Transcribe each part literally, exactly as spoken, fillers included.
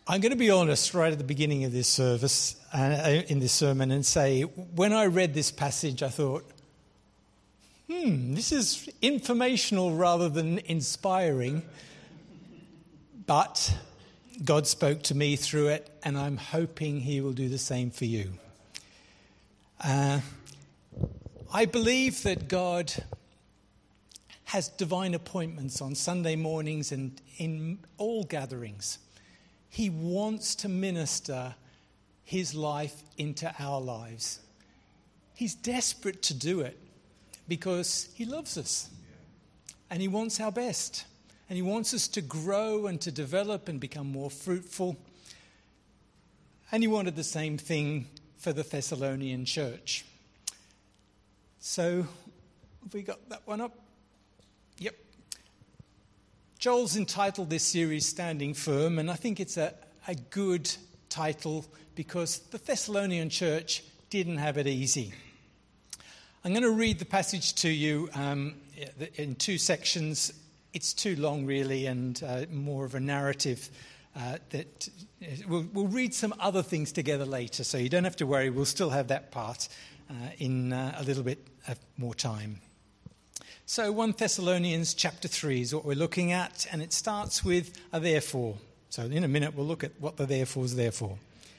I'm going to be honest right at the beginning of this service, uh, in this sermon, and say, when I read this passage, I thought, hmm, this is informational rather than inspiring. But God spoke to me through it, and I'm hoping he will do the same for you. Uh, I believe that God has divine appointments on Sunday mornings and in all gatherings. He wants to minister his life into our lives. He's desperate to do it because he loves us and he wants our best. And he wants us to grow and to develop and become more fruitful. And he wanted the same thing for the Thessalonian church. So, have we got that one up? Yep. Joel's entitled this series Standing Firm, and I think it's a, a good title because the Thessalonian church didn't have it easy. I'm going to read the passage to you um, in two sections. It's too long, really, and uh, more of a narrative. Uh, that we'll, we'll read some other things together later, so you don't have to worry. We'll still have that part uh, in uh, a little bit of more time. So First Thessalonians chapter three is what we're looking at, and it starts with a therefore. So in a minute we'll look at what the therefore is there for.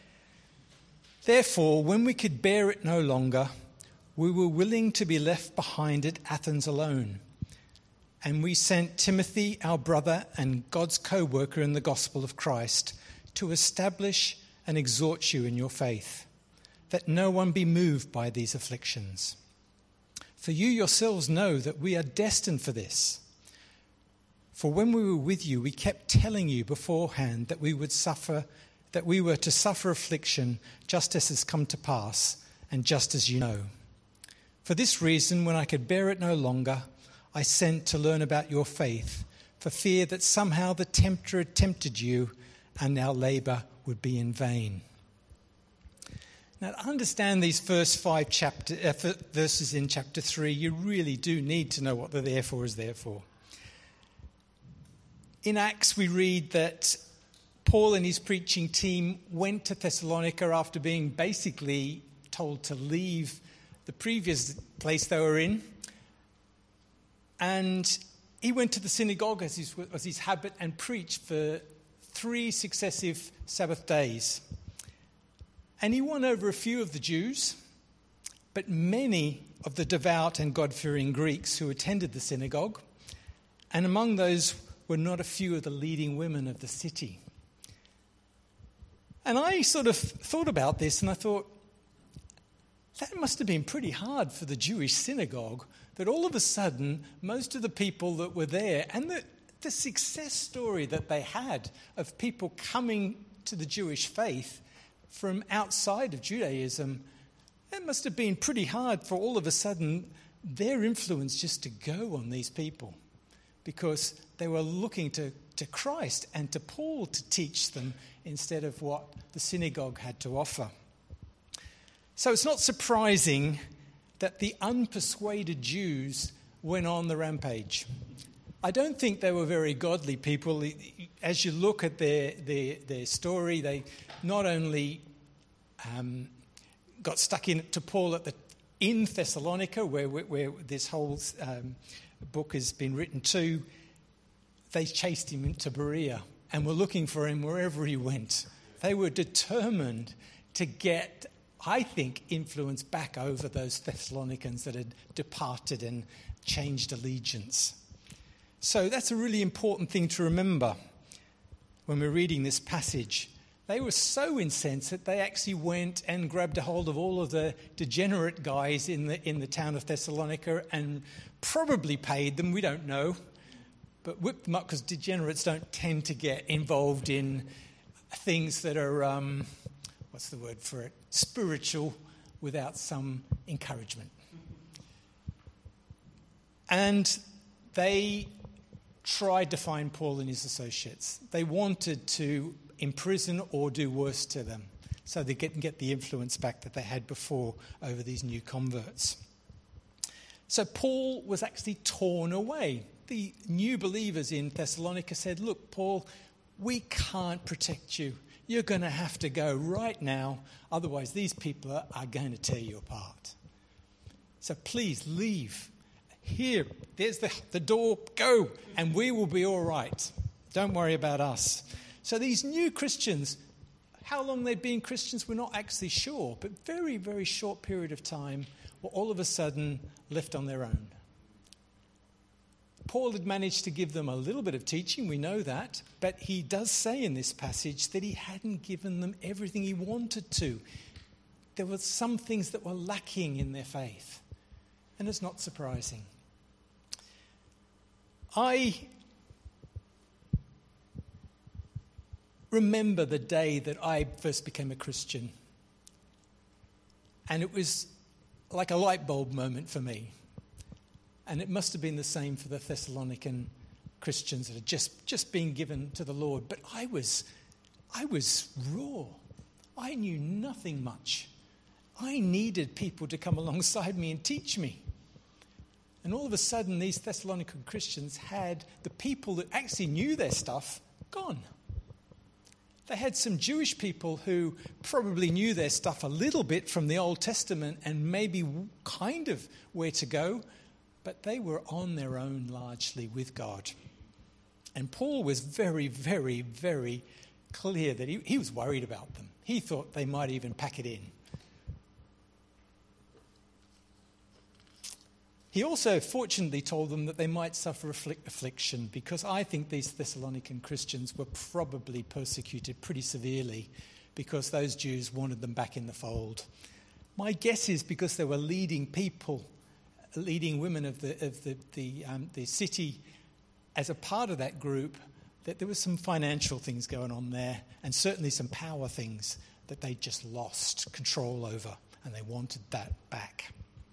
Therefore, when we could bear it no longer, we were willing to be left behind at Athens alone. And we sent Timothy, our brother and God's co-worker in the gospel of Christ, to establish and exhort you in your faith, that no one be moved by these afflictions. For you yourselves know that we are destined for this. For when we were with you, we kept telling you beforehand that we would suffer, that we were to suffer affliction, just as has come to pass, and just as you know. For this reason, when I could bear it no longer, I sent to learn about your faith, for fear that somehow the tempter had tempted you, and our labour would be in vain. Now, to understand these first five chapter, uh, verses in chapter three, you really do need to know what the therefore is there for. In Acts, we read that Paul and his preaching team went to Thessalonica after being basically told to leave the previous place they were in. And he went to the synagogue as his, as his habit and preached for three successive Sabbath days. And he won over a few of the Jews, but many of the devout and God-fearing Greeks who attended the synagogue. And among those were not a few of the leading women of the city. And I sort of thought about this and I thought, that must have been pretty hard for the Jewish synagogue, that all of a sudden, most of the people that were there, and the, the success story that they had of people coming to the Jewish faith from outside of Judaism, it must have been pretty hard for all of a sudden their influence just to go on these people, because they were looking to, to Christ and to Paul to teach them instead of what the synagogue had to offer. So it's not surprising that the unpersuaded Jews went on the rampage. I don't think they were very godly people. As you look at their their, their story, they not only um, got stuck in to Paul at the in Thessalonica, where where this whole um, book has been written to, they chased him into Berea and were looking for him wherever he went. They were determined to get, I think, influence back over those Thessalonians that had departed and changed allegiance. So that's a really important thing to remember when we're reading this passage. They were so incensed that they actually went and grabbed a hold of all of the degenerate guys in the in the town of Thessalonica and probably paid them, we don't know, but whipped them up, because degenerates don't tend to get involved in things that are, um, what's the word for it, spiritual, without some encouragement. And they tried to find Paul and his associates. They wanted to imprison or do worse to them so they can get the influence back that they had before over these new converts. So Paul was actually torn away. The new believers in Thessalonica said, look, Paul, we can't protect you. You're going to have to go right now, otherwise these people are, are going to tear you apart. So please leave. Here, there's the, the door, go, and we will be all right. Don't worry about us. So these new Christians, how long they'd been Christians, we're not actually sure, but very, very short period of time were all of a sudden left on their own. Paul had managed to give them a little bit of teaching, we know that, but he does say in this passage that he hadn't given them everything he wanted to. There were some things that were lacking in their faith, and it's not surprising. I remember the day that I first became a Christian, and it was like a light bulb moment for me. And it must have been the same for the Thessalonican Christians that had just, just been given to the Lord. But I was, I was raw. I knew nothing much. I needed people to come alongside me and teach me. And all of a sudden, these Thessalonican Christians had the people that actually knew their stuff gone. They had some Jewish people who probably knew their stuff a little bit from the Old Testament and maybe kind of where to go, but they were on their own largely with God. And Paul was very, very, very clear that he, he was worried about them. He thought they might even pack it in. He also fortunately told them that they might suffer affliction, because I think these Thessalonican Christians were probably persecuted pretty severely because those Jews wanted them back in the fold. My guess is because they were leading people, leading women of the of the the, um, the city as a part of that group, that there was some financial things going on there, and certainly some power things that they just lost control over, and they wanted that back.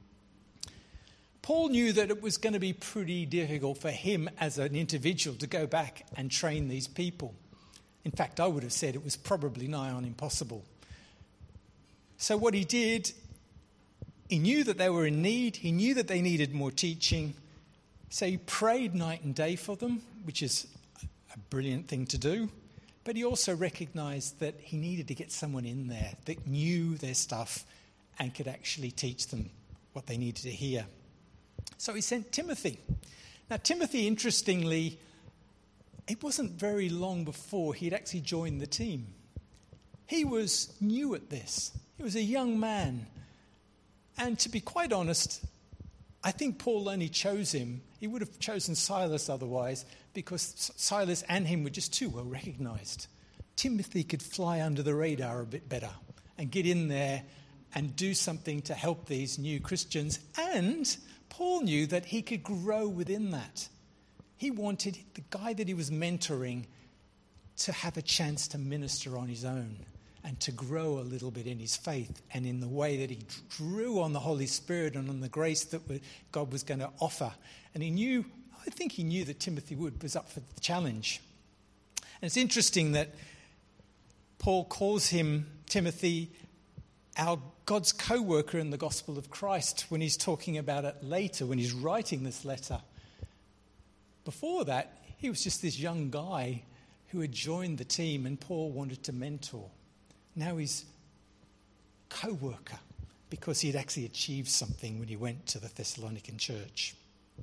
Paul knew that it was going to be pretty difficult for him as an individual to go back and train these people. In fact, I would have said it was probably nigh on impossible. So what he did, he knew that they were in need. He knew that they needed more teaching. So he prayed night and day for them, which is a brilliant thing to do. But he also recognized that he needed to get someone in there that knew their stuff and could actually teach them what they needed to hear. So he sent Timothy. Now, Timothy, interestingly, it wasn't very long before he'd actually joined the team. He was new at this. He was a young man. And to be quite honest, I think Paul only chose him. He would have chosen Silas otherwise, because Silas and him were just too well recognized. Timothy could fly under the radar a bit better and get in there and do something to help these new Christians. And Paul knew that he could grow within that. He wanted the guy that he was mentoring to have a chance to minister on his own and to grow a little bit in his faith and in the way that he drew on the Holy Spirit and on the grace that God was going to offer. And he knew, I think he knew that Timothy Wood was up for the challenge. And it's interesting that Paul calls him, Timothy, our God's co-worker in the gospel of Christ, when he's talking about it later, when he's writing this letter. Before that, he was just this young guy who had joined the team and Paul wanted to mentor. Now he's co-worker because he had actually achieved something when he went to the Thessalonican church.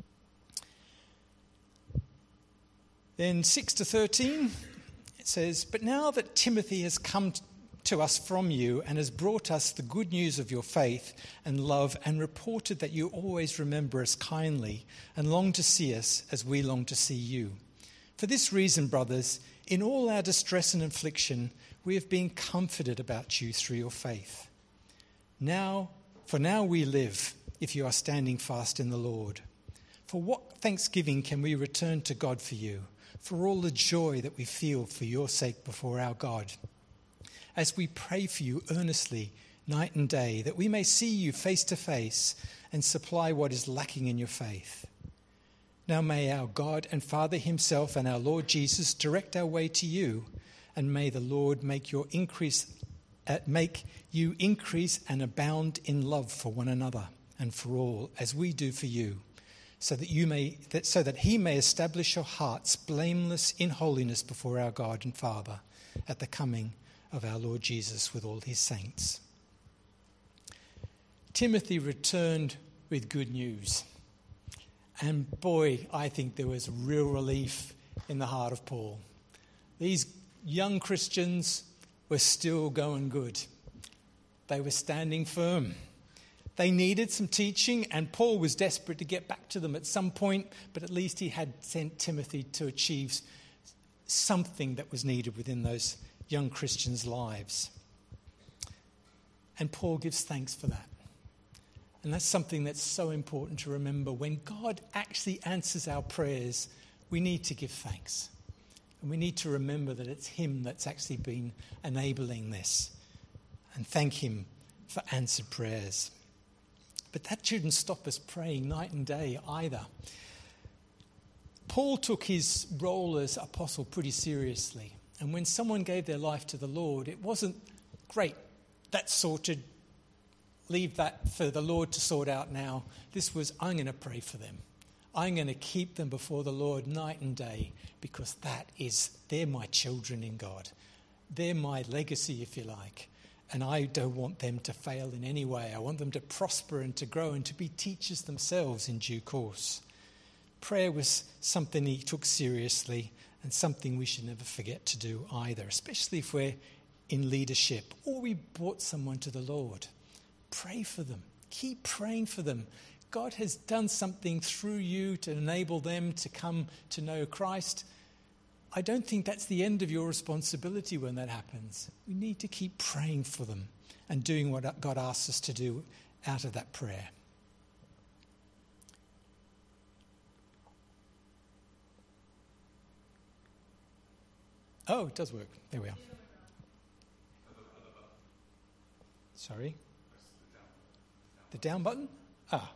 Then six to thirteen, it says, "But now that Timothy has come to us from you and has brought us the good news of your faith and love, and reported that you always remember us kindly and long to see us as we long to see you. For this reason, brothers, in all our distress and affliction, we have been comforted about you through your faith. Now, for now we live, if you are standing fast in the Lord. For what thanksgiving can we return to God for you, for all the joy that we feel for your sake before our God, as we pray for you earnestly night and day, that we may see you face to face and supply what is lacking in your faith. Now may our God and Father himself and our Lord Jesus direct our way to you, and may the Lord make your increase, uh, make you increase and abound in love for one another and for all, as we do for you, so that you may, that so that he may establish your hearts blameless in holiness before our God and Father at the coming of our Lord Jesus with all his saints. Timothy returned with good news. And boy, I think there was real relief in the heart of Paul. These young Christians were still going good. They were standing firm. They needed some teaching, and Paul was desperate to get back to them at some point, but at least he had sent Timothy to achieve something that was needed within those young Christians' lives. And Paul gives thanks for that. And that's something that's so important to remember. When God actually answers our prayers, we need to give thanks. And we need to remember that it's him that's actually been enabling this. And thank him for answered prayers. But that shouldn't stop us praying night and day either. Paul took his role as apostle pretty seriously. And when someone gave their life to the Lord, it wasn't, great, that's sorted, leave that for the Lord to sort out now. This was, I'm going to pray for them. I'm going to keep them before the Lord night and day, because that is, they're my children in God. They're my legacy, if you like. And I don't want them to fail in any way. I want them to prosper and to grow and to be teachers themselves in due course. Prayer was something he took seriously, and something we should never forget to do either, especially if we're in leadership or we brought someone to the Lord. Pray for them. Keep praying for them. God has done something through you to enable them to come to know Christ. I don't think that's the end of your responsibility when that happens. We need to keep praying for them and doing what God asks us to do out of that prayer. Oh, it does work. There we are. Sorry. The down button? Ah.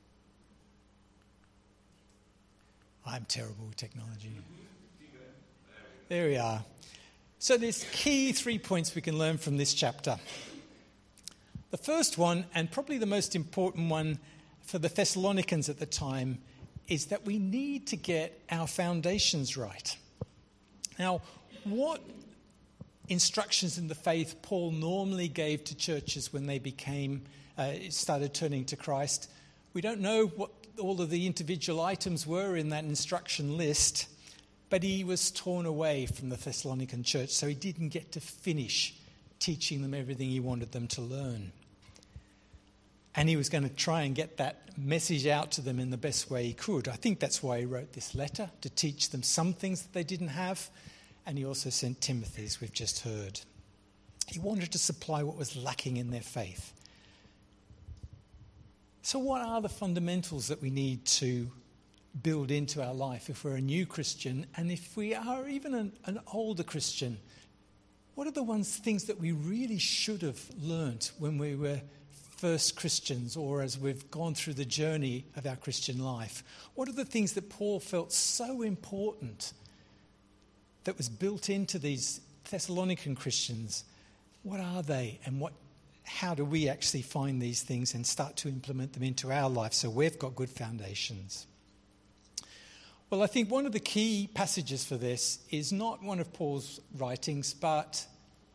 I'm terrible with technology. There we are. So there's key three points we can learn from this chapter. The first one, and probably the most important one for the Thessalonians at the time, is that we need to get our foundations right. Now, what instructions in the faith Paul normally gave to churches when they became, uh, started turning to Christ, we don't know what all of the individual items were in that instruction list, but he was torn away from the Thessalonican church, so he didn't get to finish teaching them everything he wanted them to learn. And he was going to try and get that message out to them in the best way he could. I think that's why he wrote this letter, to teach them some things that they didn't have. And he also sent Timothy, as we've just heard. He wanted to supply what was lacking in their faith. So what are the fundamentals that we need to build into our life if we're a new Christian, and if we are even an, an older Christian? What are the ones things that we really should have learnt when we were first Christians, or as we've gone through the journey of our Christian life? What are the things that Paul felt so important that was built into these Thessalonican Christians? What are they, and what? How do we actually find these things and start to implement them into our life so we've got good foundations? Well, I think one of the key passages for this is not one of Paul's writings, but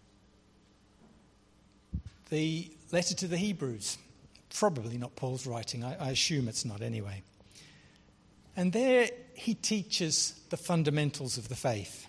the letter to the Hebrews. Probably not Paul's writing. I, I assume it's not anyway. And there he teaches the fundamentals of the faith.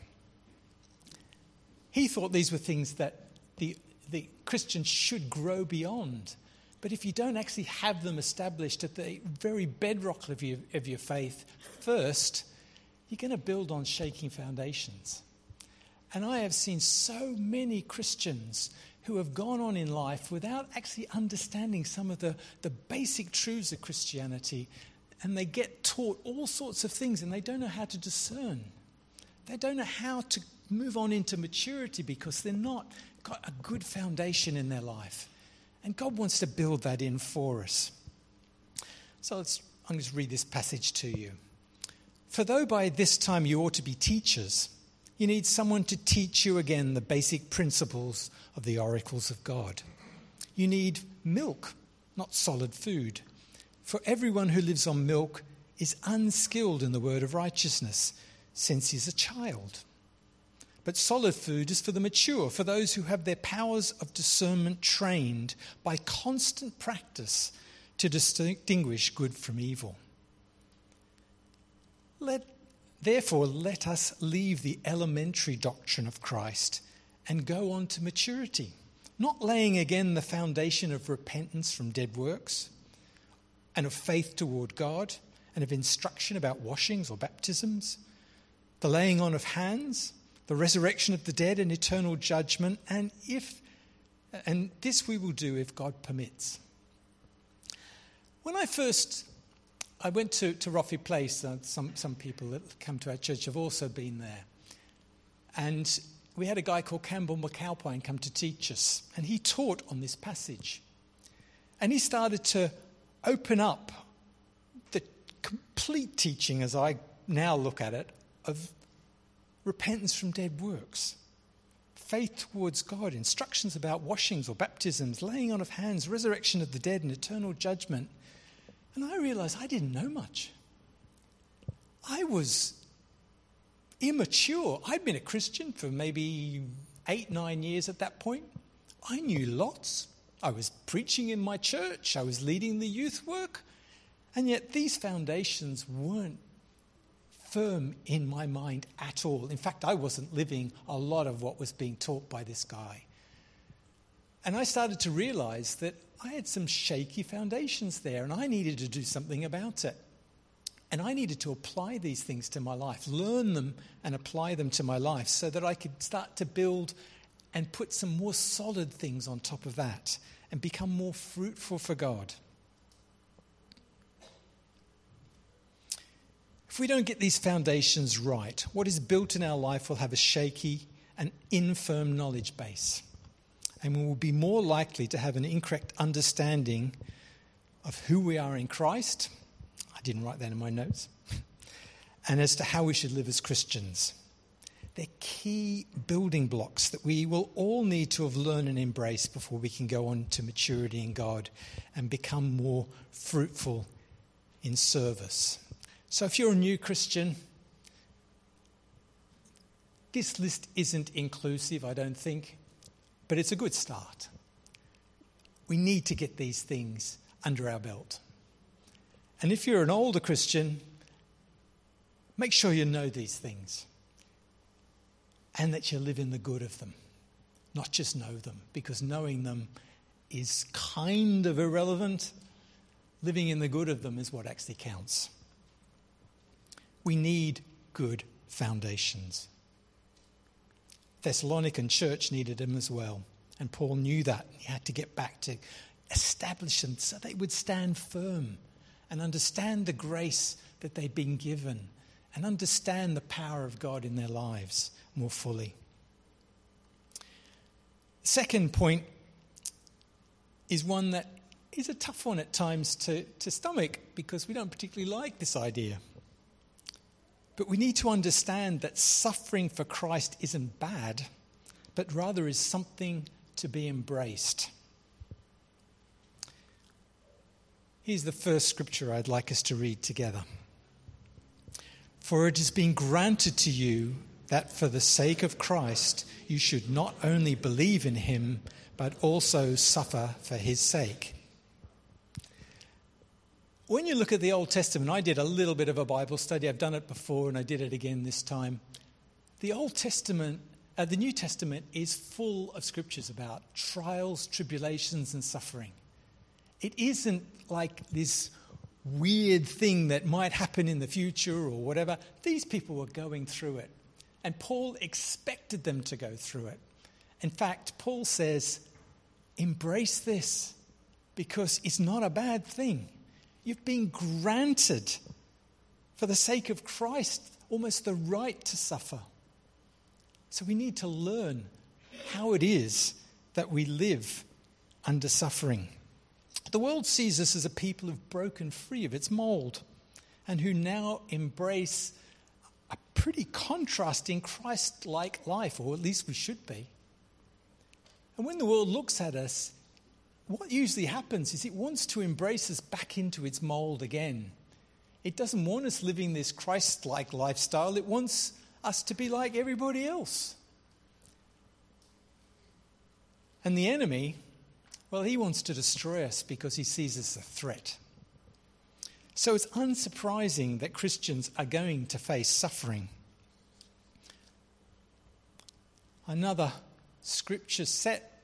He thought these were things that the, the Christians should grow beyond. But if you don't actually have them established at the very bedrock of your, of your faith first, you're going to build on shaky foundations. And I have seen so many Christians who have gone on in life without actually understanding some of the, the basic truths of Christianity, and they get taught all sorts of things and they don't know how to discern. They don't know how to move on into maturity because they're not got a good foundation in their life. And God wants to build that in for us. So let's, I'm going to read this passage to you. For though by this time you ought to be teachers, you need someone to teach you again the basic principles of the oracles of God. You need milk, not solid food. For everyone who lives on milk is unskilled in the word of righteousness, since he's a child. But solid food is for the mature, for those who have their powers of discernment trained by constant practice to distinguish good from evil. Let, therefore, let us leave the elementary doctrine of Christ and go on to maturity, not laying again the foundation of repentance from dead works and of faith toward God and of instruction about washings or baptisms, the laying on of hands, the resurrection of the dead and eternal judgment, and if and this we will do if God permits. When I first I went to, to Roffey Place, uh, some, some people that come to our church have also been there. And we had a guy called Campbell McAlpine come to teach us, and he taught on this passage. And he started to open up the complete teaching, as I now look at it, of repentance from dead works, faith towards God, instructions about washings or baptisms, laying on of hands, resurrection of the dead and eternal judgment. And I realized I didn't know much. I was immature. I'd been a Christian for maybe eight, nine years at that point. I knew lots. I was preaching in my church. I was leading the youth work. And yet these foundations weren't firm in my mind at all. In fact, I wasn't living a lot of what was being taught by this guy. And I started to realize that I had some shaky foundations there, and I needed to do something about it. And I needed to apply these things to my life, learn them and apply them to my life so that I could start to build and put some more solid things on top of that and become more fruitful for God. If we don't get these foundations right, what is built in our life will have a shaky and infirm knowledge base. And we will be more likely to have an incorrect understanding of who we are in Christ. I didn't write that in my notes. And as to how we should live as Christians. They're key building blocks that we will all need to have learned and embraced before we can go on to maturity in God and become more fruitful in service. So if you're a new Christian, this list isn't inclusive, I don't think. But it's a good start. We need to get these things under our belt. And if you're an older Christian, make sure you know these things and that you live in the good of them, not just know them, because knowing them is kind of irrelevant. Living in the good of them is what actually counts. We need good foundations. Thessalonican church needed them as well. And Paul knew that. He had to get back to establish them so they would stand firm and understand the grace that they'd been given and understand the power of God in their lives more fully. Second point is one that is a tough one at times to, to stomach because we don't particularly like this idea. But we need to understand that suffering for Christ isn't bad, but rather is something to be embraced. Here's the first scripture I'd like us to read together. For it has been granted to you that for the sake of Christ you should not only believe in him, but also suffer for his sake. When you look at the Old Testament, I did a little bit of a Bible study. I've done it before and I did it again this time. The Old Testament, uh, the New Testament is full of scriptures about trials, tribulations and suffering. It isn't like this weird thing that might happen in the future or whatever. These people were going through it. And Paul expected them to go through it. In fact, Paul says, embrace this because it's not a bad thing. You've been granted, for the sake of Christ, almost the right to suffer. So we need to learn how it is that we live under suffering. The world sees us as a people who've broken free of its mold and who now embrace a pretty contrasting Christ-like life, or at least we should be. And when the world looks at us, what usually happens is it wants to embrace us back into its mold again. It doesn't want us living this Christ-like lifestyle. It wants us to be like everybody else. And the enemy, well, he wants to destroy us because he sees us as a threat. So it's unsurprising that Christians are going to face suffering. Another scripture set,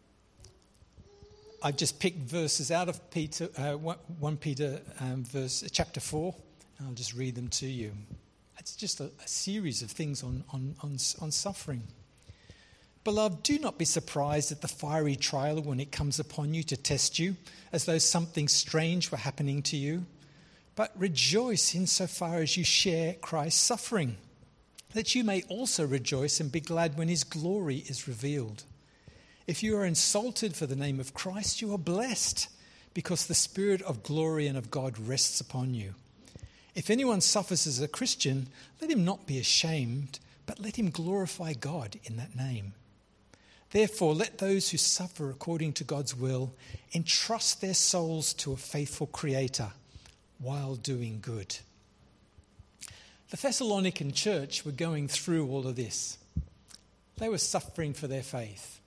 I've just picked verses out of Peter, uh, First Peter um, verse, chapter four, and I'll just read them to you. It's just a, a series of things on, on, on, on suffering. Beloved, do not be surprised at the fiery trial when it comes upon you to test you, as though something strange were happening to you. But rejoice insofar as you share Christ's suffering, that you may also rejoice and be glad when his glory is revealed. If you are insulted for the name of Christ, you are blessed, because the Spirit of glory and of God rests upon you. If anyone suffers as a Christian, let him not be ashamed, but let him glorify God in that name. Therefore, let those who suffer according to God's will entrust their souls to a faithful Creator while doing good. The Thessalonican church were going through all of this. They were suffering for their faith.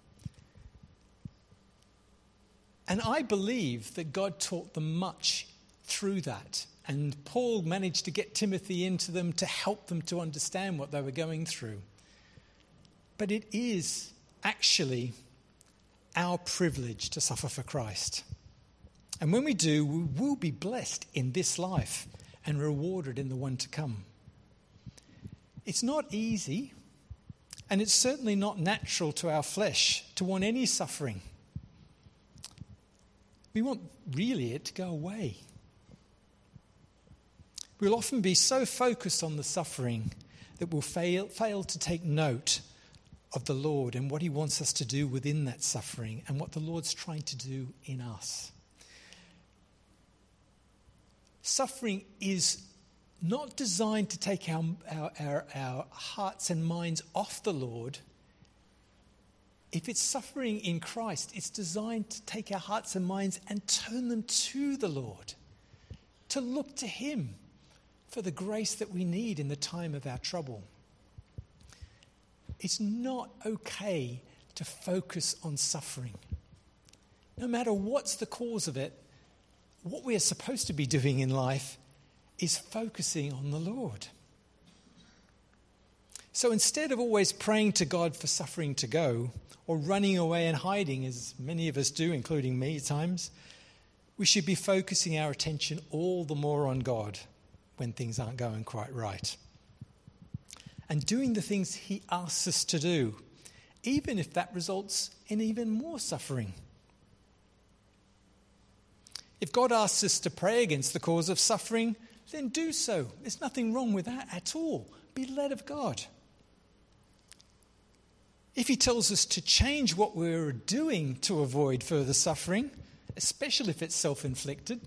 And I believe that God taught them much through that. And Paul managed to get Timothy into them to help them to understand what they were going through. But it is actually our privilege to suffer for Christ. And when we do, we will be blessed in this life and rewarded in the one to come. It's not easy, and it's certainly not natural to our flesh to want any suffering. We want really it to go away. We'll often be so focused on the suffering that we'll fail, fail to take note of the Lord and what he wants us to do within that suffering and what the Lord's trying to do in us. Suffering is not designed to take our, our, our, our hearts and minds off the Lord. If it's suffering in Christ, it's designed to take our hearts and minds and turn them to the Lord, to look to him for the grace that we need in the time of our trouble. It's not okay to focus on suffering. No matter what's the cause of it, what we are supposed to be doing in life is focusing on the Lord. So instead of always praying to God for suffering to go, or running away and hiding, as many of us do, including me at times, we should be focusing our attention all the more on God when things aren't going quite right. And doing the things he asks us to do, even if that results in even more suffering. If God asks us to pray against the cause of suffering, then do so. There's nothing wrong with that at all. Be led of God. If he tells us to change what we're doing to avoid further suffering, especially if it's self-inflicted,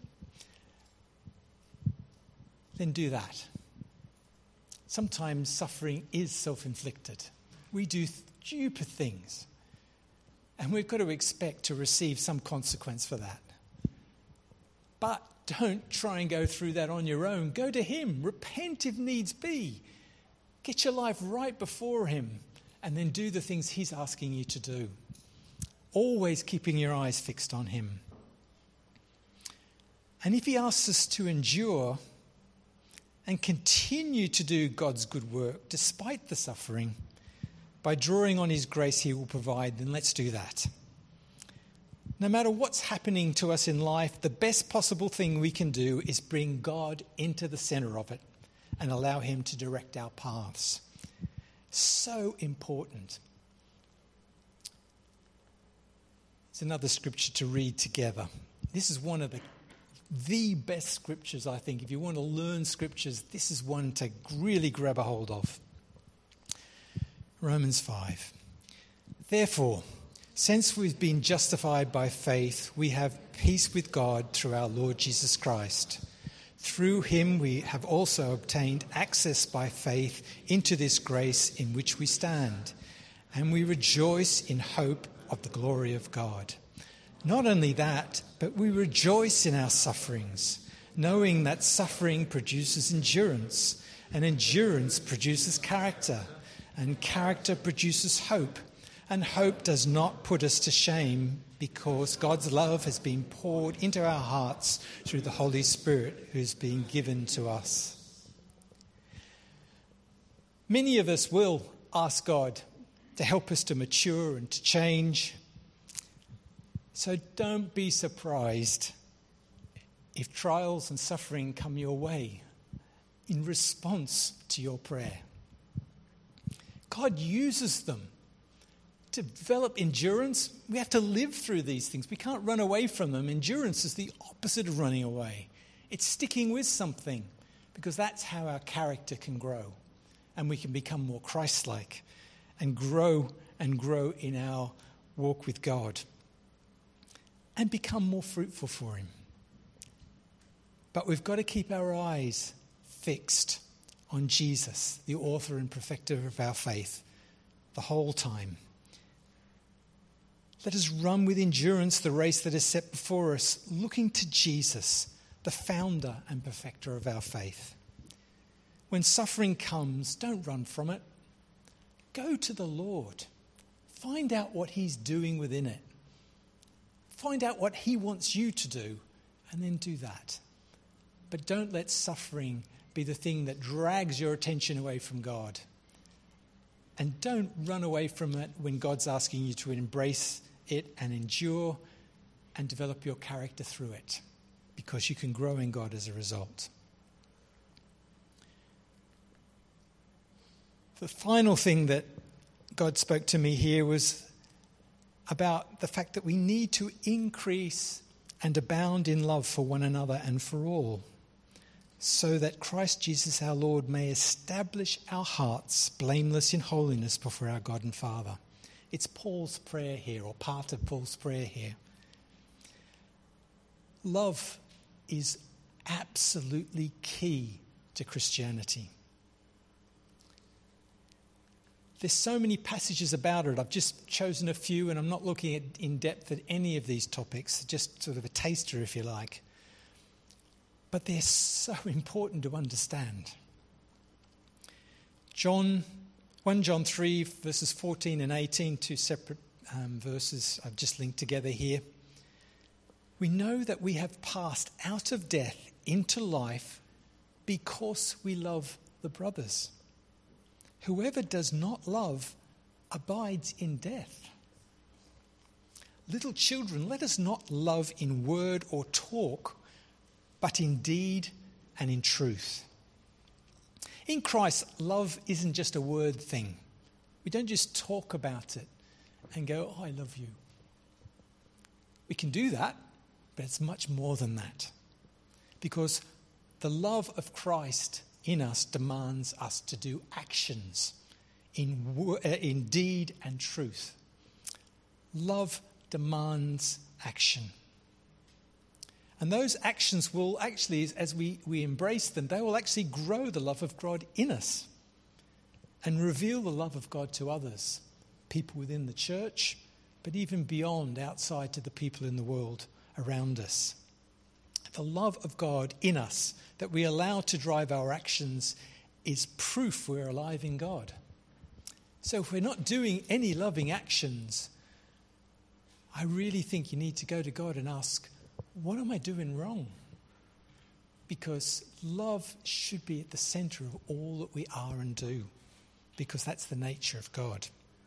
then do that. Sometimes suffering is self-inflicted. We do stupid things, and we've got to expect to receive some consequence for that. But don't try and go through that on your own. Go to him. Repent if needs be. Get your life right before him, and then do the things he's asking you to do. Always keeping your eyes fixed on him. And if he asks us to endure and continue to do God's good work despite the suffering, by drawing on his grace he will provide, then let's do that. No matter what's happening to us in life, the best possible thing we can do is bring God into the center of it and allow him to direct our paths. So important. It's another scripture to read together. This is one of the, the best scriptures, I think. If you want to learn scriptures, this is one to really grab a hold of. Romans five. Therefore, since we've been justified by faith, we have peace with God through our Lord Jesus Christ. Through him we have also obtained access by faith into this grace in which we stand, and we rejoice in hope of the glory of God. Not only that, but we rejoice in our sufferings, knowing that suffering produces endurance, and endurance produces character, and character produces hope. And hope does not put us to shame, because God's love has been poured into our hearts through the Holy Spirit who's been given to us. Many of us will ask God to help us to mature and to change. So don't be surprised if trials and suffering come your way in response to your prayer. God uses them to develop endurance. We have to live through these things. We can't run away from them. Endurance is the opposite of running away. It's sticking with something, because that's how our character can grow, and we can become more Christ-like and grow and grow in our walk with God and become more fruitful for him. But we've got to keep our eyes fixed on Jesus, the author and perfecter of our faith, the whole time. Let us run with endurance the race that is set before us, looking to Jesus, the founder and perfecter of our faith. When suffering comes, don't run from it. Go to the Lord. Find out what he's doing within it. Find out what he wants you to do, and then do that. But don't let suffering be the thing that drags your attention away from God. And don't run away from it when God's asking you to embrace it and endure and develop your character through it, because you can grow in God as a result. The final thing that God spoke to me here was about the fact that we need to increase and abound in love for one another and for all, so that Christ Jesus our Lord may establish our hearts blameless in holiness before our God and Father. It's Paul's prayer here, or part of Paul's prayer here. Love is absolutely key to Christianity. There's so many passages about it. I've just chosen a few, and I'm not looking at in depth at any of these topics, just sort of a taster, if you like. But they're so important to understand. John, First John three, verses fourteen and eighteen, two separate um, verses I've just linked together here. We know that we have passed out of death into life because we love the brothers. Whoever does not love abides in death. Little children, let us not love in word or talk, but in deed and in truth. In Christ, love isn't just a word thing. We don't just talk about it and go, oh, I love you. We can do that, but it's much more than that. Because the love of Christ in us demands us to do actions in, wo- uh, in deed and truth. Love demands action. And those actions will actually, as we, we embrace them, they will actually grow the love of God in us and reveal the love of God to others, people within the church, but even beyond, outside to the people in the world around us. The love of God in us that we allow to drive our actions is proof we're alive in God. So if we're not doing any loving actions, I really think you need to go to God and ask, what am I doing wrong? Because love should be at the center of all that we are and do, because that's the nature of God.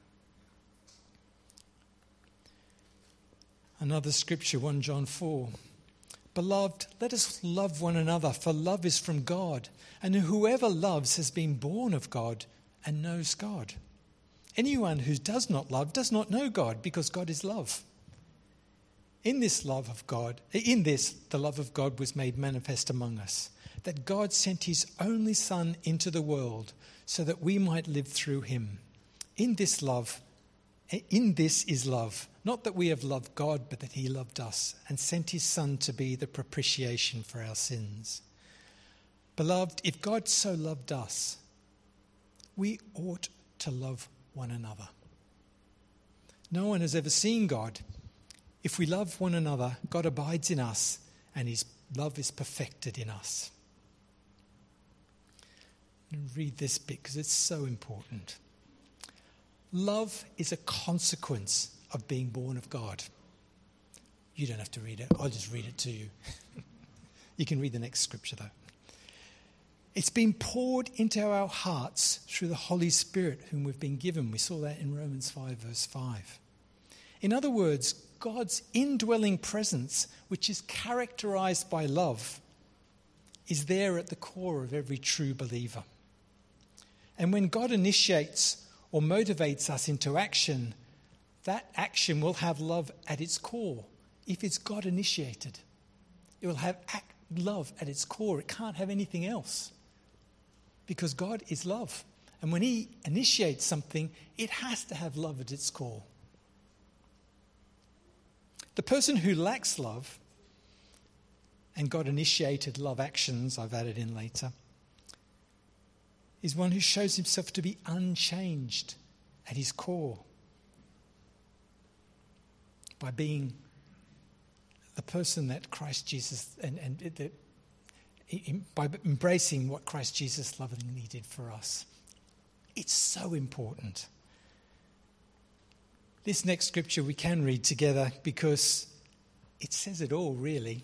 Another scripture, First John four. Beloved, let us love one another, for love is from God, and whoever loves has been born of God and knows God. Anyone who does not love does not know God, because God is love. In this love of God, in this, the love of God was made manifest among us, that God sent his only Son into the world so that we might live through him. In this love, in this is love, not that we have loved God, but that he loved us and sent his Son to be the propitiation for our sins. Beloved, if God so loved us, we ought to love one another. No one has ever seen God. If we love one another, God abides in us and his love is perfected in us. Read this bit because it's so important. Love is a consequence of being born of God. You don't have to read it. I'll just read it to you. You can read the next scripture though. It's been poured into our hearts through the Holy Spirit whom we've been given. We saw that in Romans five verse five. In other words, God's indwelling presence, which is characterized by love, is there at the core of every true believer. And when God initiates or motivates us into action, that action will have love at its core. If it's God initiated, it will have act, love at its core. It can't have anything else because God is love. And when he initiates something, it has to have love at its core. The person who lacks love, and God initiated love actions, I've added in later, is one who shows himself to be unchanged at his core by being the person that Christ Jesus, and, and the, by embracing what Christ Jesus lovingly did for us. It's so important. This next scripture we can read together because it says it all, really.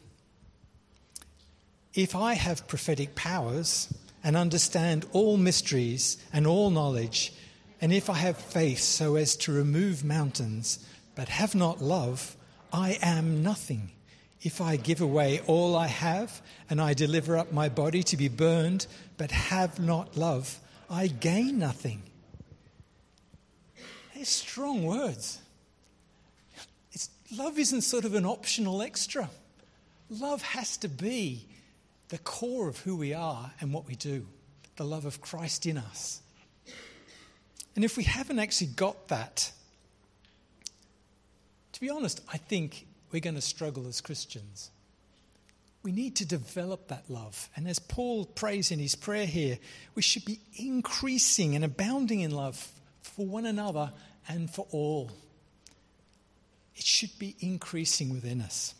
If I have prophetic powers and understand all mysteries and all knowledge, and if I have faith so as to remove mountains, but have not love, I am nothing. If I give away all I have and I deliver up my body to be burned, but have not love, I gain nothing. They're strong words. It's, love isn't sort of an optional extra. Love has to be the core of who we are and what we do. The love of Christ in us. And if we haven't actually got that, to be honest, I think we're going to struggle as Christians. We need to develop that love. And as Paul prays in his prayer here, we should be increasing and abounding in love for one another and for all. It should be increasing within us.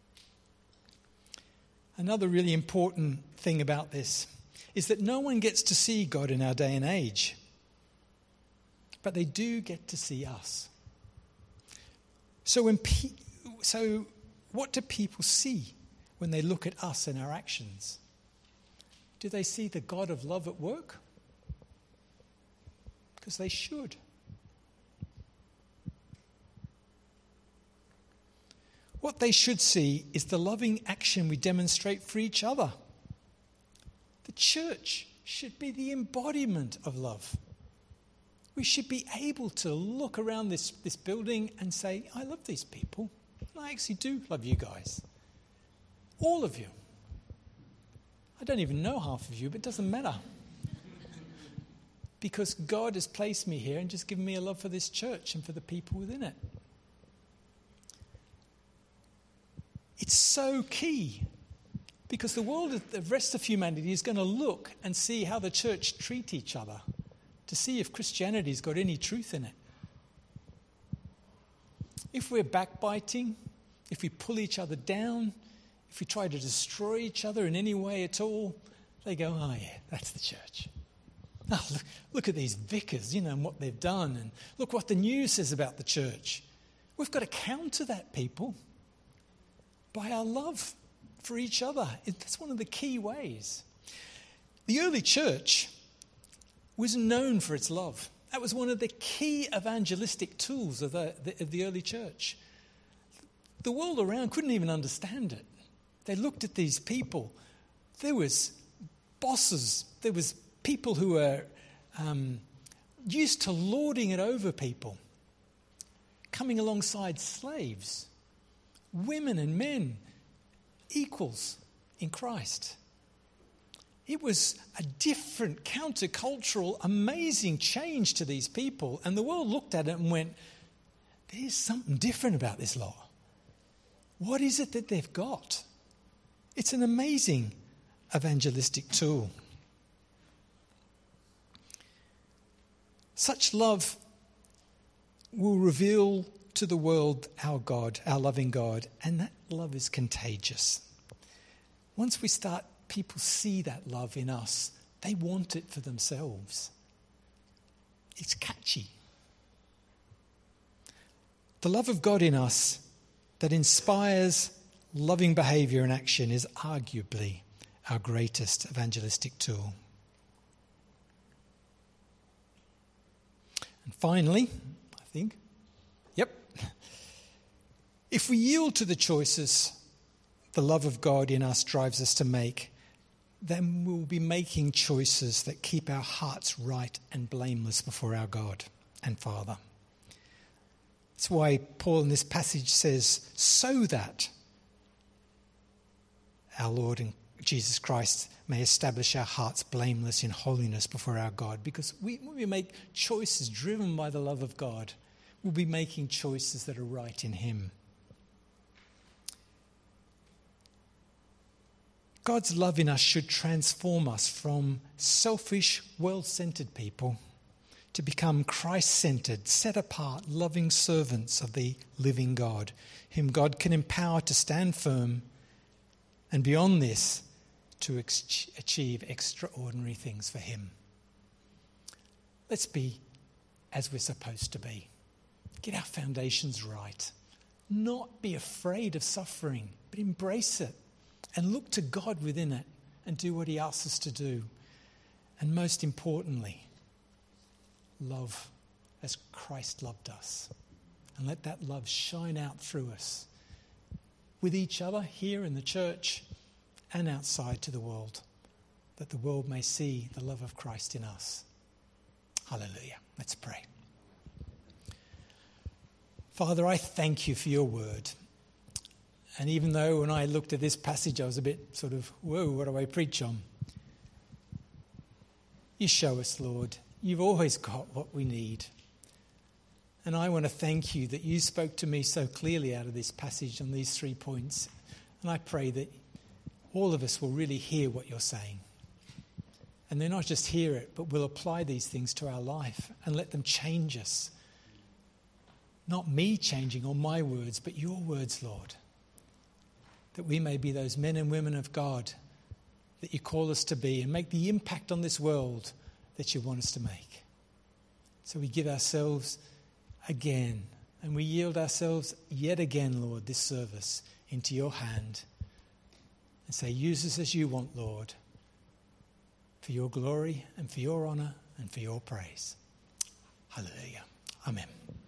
Another really important thing about this is that no one gets to see God in our day and age, but they do get to see us. So, when pe- so what do people see when they look at us and our actions? Do they see the God of love at work? Because they should. What they should see is the loving action we demonstrate for each other. The church should be the embodiment of love. We should be able to look around this, this building and say, I love these people. And I actually do love you guys. All of you. I don't even know half of you, but it doesn't matter. Because God has placed me here and just given me a love for this church and for the people within it. It's so key because the world, the rest of humanity is going to look and see how the church treat each other to see if Christianity's got any truth in it. If we're backbiting, if we pull each other down, if we try to destroy each other in any way at all, they go, oh yeah, that's the church. Oh, look, look at these vicars, you know, and what they've done, and look what the news says about the church. We've got to counter that, people, by our love for each other. That's one of the key ways. The early church was known for its love. That was one of the key evangelistic tools of the, the, of the early church. The world around couldn't even understand it. They looked at these people. There was bosses. There was people who were um, used to lording it over people, coming alongside slaves. Women and men, equals in Christ. It was a different, countercultural, amazing change to these people. And the world looked at it and went, there's something different about this lot. What is it that they've got? It's an amazing evangelistic tool. Such love will reveal to the world our God, our loving God, and that love is contagious. Once we start, people see that love in us, they want it for themselves. It's catchy. The love of God in us that inspires loving behaviour and action is arguably our greatest evangelistic tool. And finally, I think, yep, if we yield to the choices the love of God in us drives us to make, then we'll be making choices that keep our hearts right and blameless before our God and Father. That's why Paul in this passage says, so that our Lord and Jesus Christ may establish our hearts blameless in holiness before our God. Because we, when we make choices driven by the love of God, we'll be making choices that are right in Him. God's love in us should transform us from selfish, world-centered people to become Christ-centered, set apart, loving servants of the living God, whom God can empower to stand firm and beyond this, to ex- achieve extraordinary things for Him. Let's be as we're supposed to be. Get our foundations right. Not be afraid of suffering, but embrace it and look to God within it and do what He asks us to do. And most importantly, love as Christ loved us. And let that love shine out through us, with each other here in the church and outside to the world, that the world may see the love of Christ in us. Hallelujah. Let's pray. Father, I thank you for your word. And even though when I looked at this passage, I was a bit sort of, whoa, what do I preach on? You show us, Lord. You've always got what we need. And I want to thank you that you spoke to me so clearly out of this passage on these three points. And I pray that all of us will really hear what you're saying. And then not just hear it, but we'll apply these things to our life and let them change us. Not me changing on my words, but your words, Lord. That we may be those men and women of God that you call us to be and make the impact on this world that you want us to make. So we give ourselves again, and we yield ourselves yet again, Lord, this service into your hand and say, use us as you want, Lord, for your glory and for your honour and for your praise. Hallelujah. Amen.